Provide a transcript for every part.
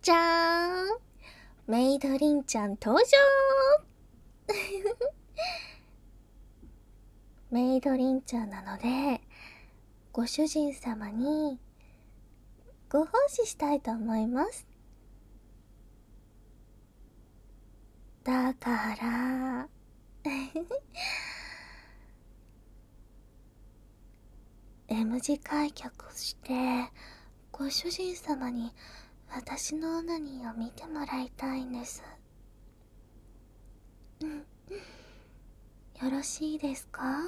じゃーん、メイドリンちゃん登場メイドリンちゃんなので、ご主人様にご奉仕したいと思います。だからM 字開脚してご主人様に私のオナニーを見てもらいたいんです。よろしいですか？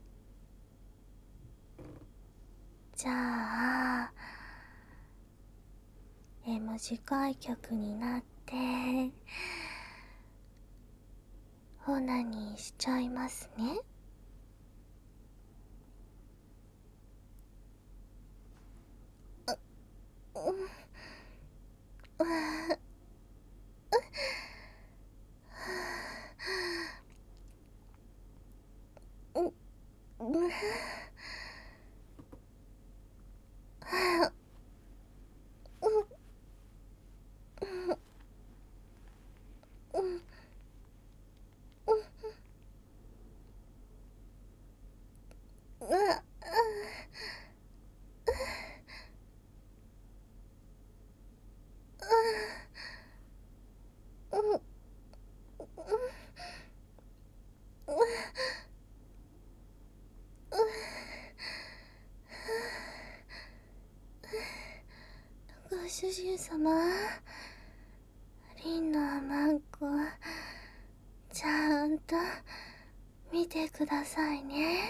じゃあ M 字開脚になってオナニーしちゃいますね。ご主人様、リンのマンコちゃんと見てくださいね。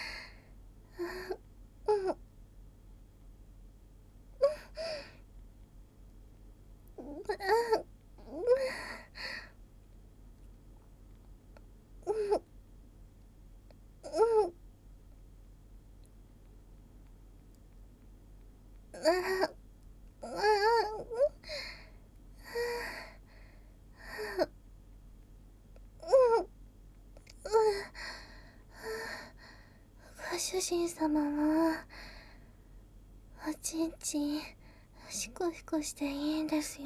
ご主人様もおちんちんシコシコしていいんですよ。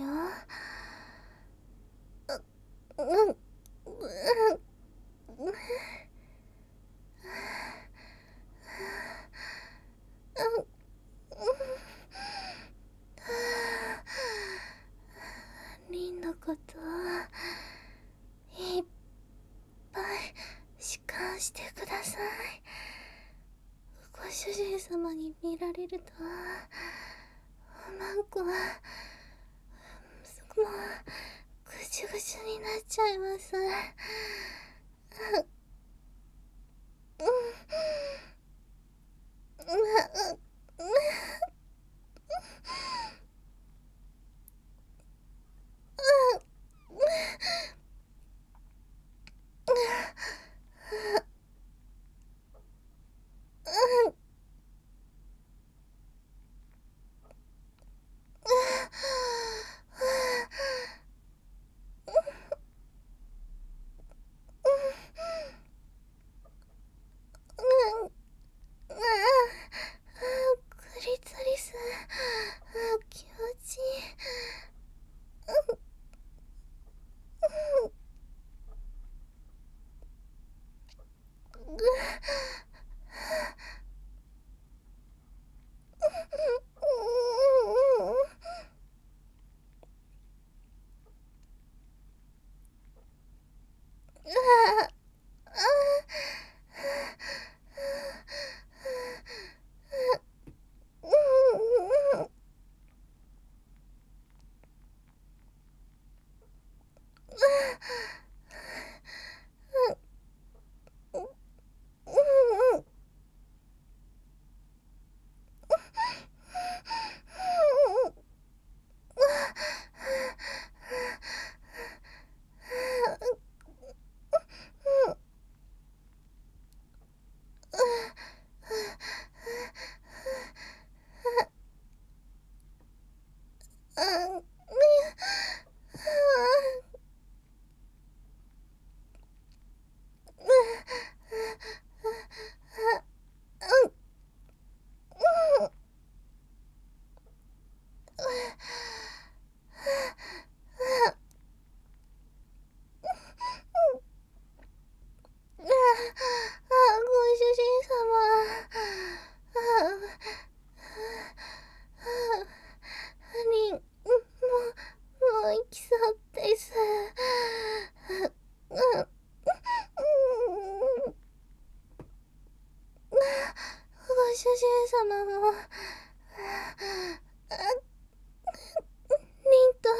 リンのこといっぱい弛緩してください。ご主人様に見られるとマンコはもうぐちゅぐちゅになっちゃいます。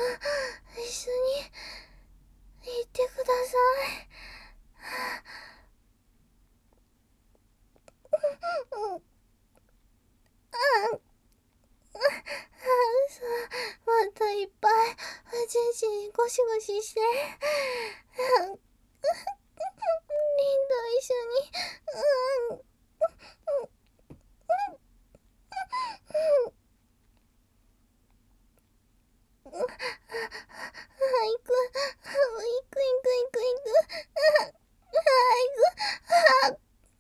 一緒に行ってください。嘘、またいっぱいジェシーゴシゴシして、リンと一緒に、行く、行く。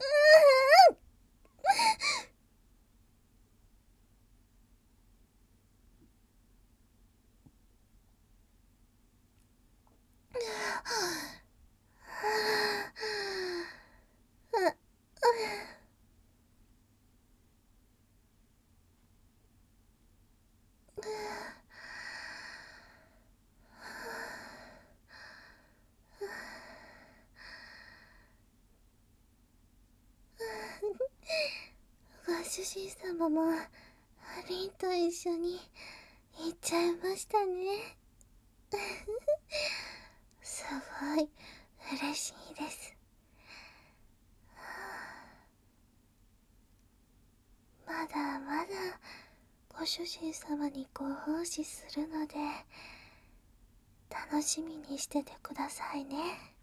ご主人様もリンと一緒に行っちゃいましたね。すごい嬉しいです。まだまだご主人様にご奉仕するので楽しみにしててくださいね。